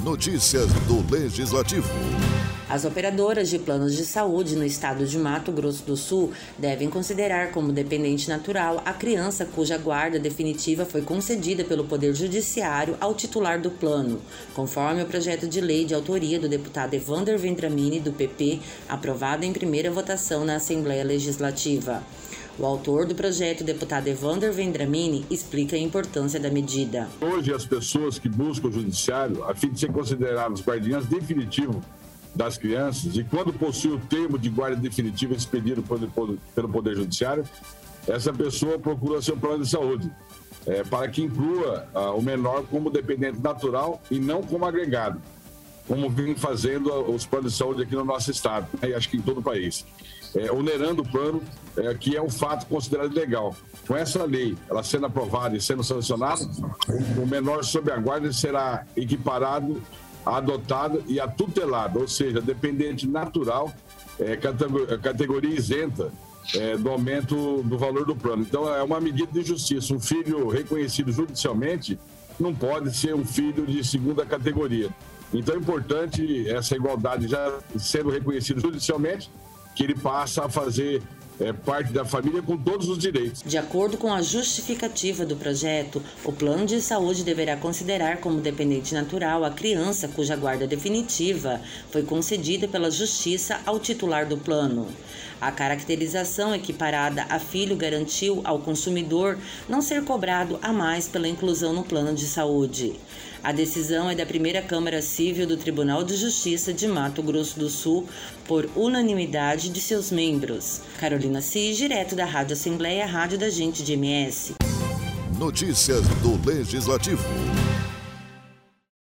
Notícias do Legislativo. As operadoras de planos de saúde no estado de Mato Grosso do Sul devem considerar como dependente natural a criança cuja guarda definitiva foi concedida pelo Poder Judiciário ao titular do plano, conforme o projeto de lei de autoria do deputado Evander Vendramini, do PP, aprovado em primeira votação na Assembleia Legislativa. O autor do projeto, deputado Evander Vendramini, explica a importância da medida. Hoje, as pessoas que buscam o judiciário, a fim de ser considerados guardiães definitivos das crianças, e quando possui o termo de guarda definitiva expedido pelo Poder Judiciário, essa pessoa procura seu plano de saúde, para que inclua o menor como dependente natural e não como agregado, como vem fazendo os planos de saúde aqui no nosso estado, e acho que em todo o país. Onerando o plano, que é um fato considerado legal. Com essa lei, ela sendo aprovada e sendo sancionada, o menor sob a guarda será equiparado, adotado e atutelado, ou seja, dependente natural, categoria isenta do aumento do valor do plano. Então, é uma medida de justiça. Um filho reconhecido judicialmente não pode ser um filho de segunda categoria. Então, é importante essa igualdade já sendo reconhecido judicialmente, que ele passa a fazer parte da família com todos os direitos. De acordo com a justificativa do projeto, o plano de saúde deverá considerar como dependente natural a criança cuja guarda definitiva foi concedida pela Justiça ao titular do plano. A caracterização equiparada a filho garantiu ao consumidor não ser cobrado a mais pela inclusão no plano de saúde. A decisão é da primeira Câmara Civil do Tribunal de Justiça de Mato Grosso do Sul por unanimidade de seus membros. Carolina Cis, direto da Rádio Assembleia, Rádio da Gente de MS. Notícias do Legislativo.